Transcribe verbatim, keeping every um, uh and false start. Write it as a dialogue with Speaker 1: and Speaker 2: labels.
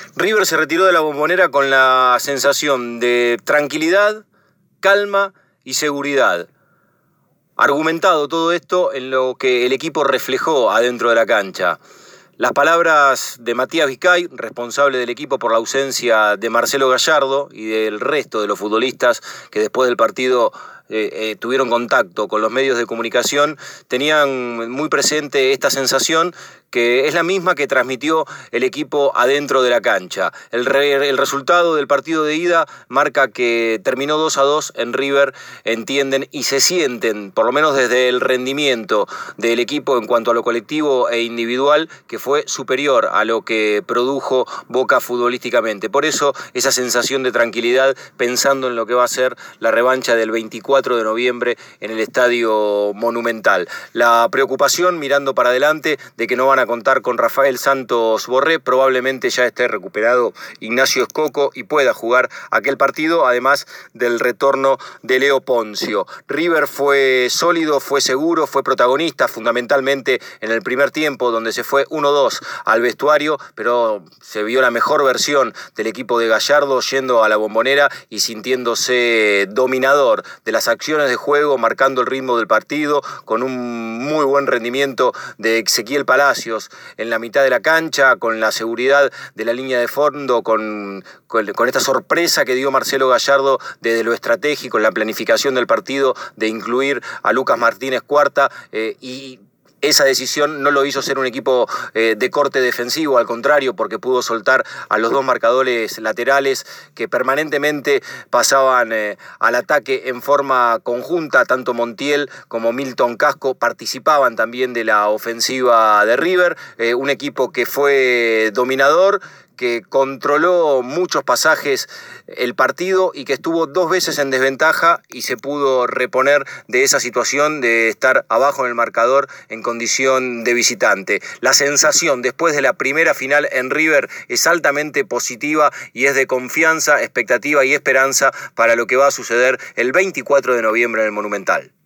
Speaker 1: River se retiró de la Bombonera con la sensación de tranquilidad, calma y seguridad. Argumentado todo esto en lo que el equipo reflejó adentro de la cancha. Las palabras de Matías Vizcay, responsable del equipo por la ausencia de Marcelo Gallardo y del resto de los futbolistas que después del partido eh, eh, tuvieron contacto con los medios de comunicación, tenían muy presente esta sensación que es la misma que transmitió el equipo adentro de la cancha. El, re, el resultado del partido de ida marca que terminó dos a dos en River, entienden y se sienten, por lo menos desde el rendimiento del equipo en cuanto a lo colectivo e individual, que fue superior a lo que produjo Boca futbolísticamente. Por eso esa sensación de tranquilidad pensando en lo que va a ser la revancha del veinticuatro de noviembre en el Estadio Monumental. La preocupación mirando para adelante de que no van a contar con Rafael Santos Borré, probablemente ya esté recuperado Ignacio Escoco y pueda jugar aquel partido, además del retorno de Leo Poncio. River fue sólido, fue seguro, fue protagonista fundamentalmente en el primer tiempo, donde se fue uno dos al vestuario, pero se vio la mejor versión del equipo de Gallardo yendo a la Bombonera y sintiéndose dominador de las acciones de juego, marcando el ritmo del partido, con un muy buen rendimiento de Ezequiel Palacios en la mitad de la cancha, con la seguridad de la línea de fondo, con, con, con esta sorpresa que dio Marcelo Gallardo desde lo estratégico, en la planificación del partido, de incluir a Lucas Martínez Cuarta eh, y esa decisión no lo hizo ser un equipo eh, de corte defensivo, al contrario, porque pudo soltar a los dos marcadores laterales que permanentemente pasaban eh, al ataque en forma conjunta. Tanto Montiel como Milton Casco participaban también de la ofensiva de River, eh, un equipo que fue dominador, que controló muchos pasajes el partido y que estuvo dos veces en desventaja y se pudo reponer de esa situación de estar abajo en el marcador en condición de visitante. La sensación después de la primera final en River es altamente positiva y es de confianza, expectativa y esperanza para lo que va a suceder el veinticuatro de noviembre en el Monumental.